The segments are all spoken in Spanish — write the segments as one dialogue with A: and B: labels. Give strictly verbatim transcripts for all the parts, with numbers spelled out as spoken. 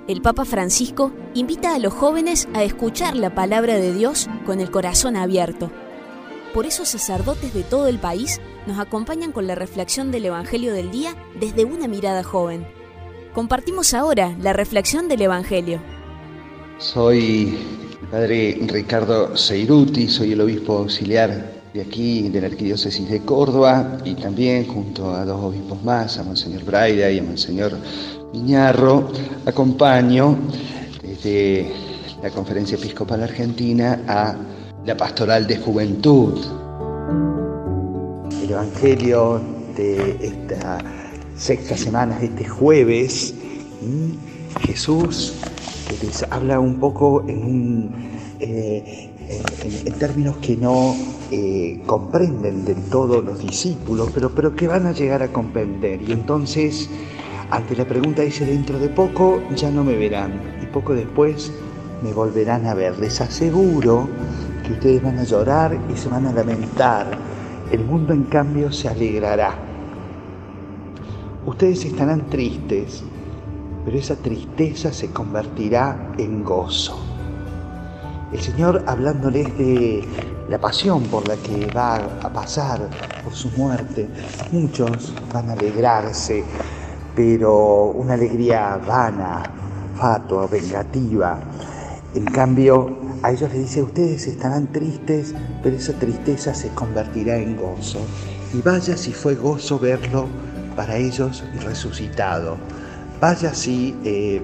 A: el Papa Francisco invita a los jóvenes a escuchar la palabra de Dios con el corazón abierto. Por eso sacerdotes de todo el país nos acompañan con la reflexión del Evangelio del día desde una mirada joven. Compartimos ahora la reflexión del Evangelio.
B: Soy el padre Ricardo Seiruti, soy el obispo auxiliar de aquí, de la Arquidiócesis de Córdoba, y también junto a dos obispos más, a Monseñor Braida y a Monseñor Miñarro, acompaño desde la Conferencia Episcopal Argentina a la Pastoral de Juventud. El Evangelio de esta sexta semana, de este jueves, Jesús que les habla un poco en, un, eh, en, en términos que no eh, comprenden del todo los discípulos, pero, pero que van a llegar a comprender. Y entonces, ante la pregunta dice, dentro de poco ya no me verán, y poco después me volverán a ver. Les aseguro que ustedes van a llorar y se van a lamentar. El mundo, en cambio, se alegrará. Ustedes estarán tristes, pero esa tristeza se convertirá en gozo. El Señor, hablándoles de la pasión por la que va a pasar, por su muerte, muchos van a alegrarse, pero una alegría vana, fatua, vengativa. En cambio, a ellos les dice, ustedes estarán tristes, pero esa tristeza se convertirá en gozo. Y vaya si fue gozo verlo para ellos resucitado. Vaya si eh,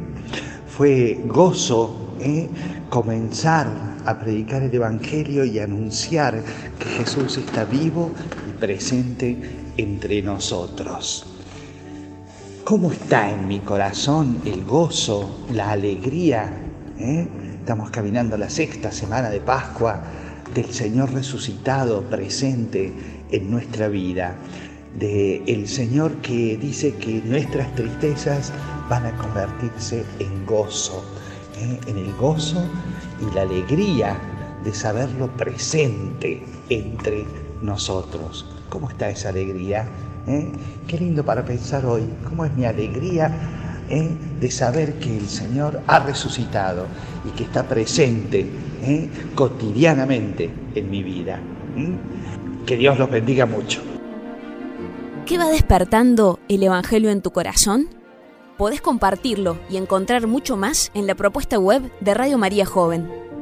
B: fue gozo eh, comenzar a predicar el Evangelio y anunciar que Jesús está vivo y presente entre nosotros. ¿Cómo está en mi corazón el gozo, la alegría? ¿Eh? Estamos caminando la sexta semana de Pascua del Señor resucitado presente en nuestra vida. De el Señor que dice que nuestras tristezas van a convertirse en gozo, ¿eh? en el gozo y la alegría de saberlo presente entre nosotros. ¿Cómo está esa alegría? ¿Eh? Qué lindo para pensar hoy, cómo es mi alegría ¿eh? de saber que el Señor ha resucitado y que está presente ¿eh? cotidianamente en mi vida. ¿Eh? Que Dios los bendiga mucho.
A: ¿Qué va despertando el Evangelio en tu corazón? Podés compartirlo y encontrar mucho más en la propuesta web de Radio María Joven.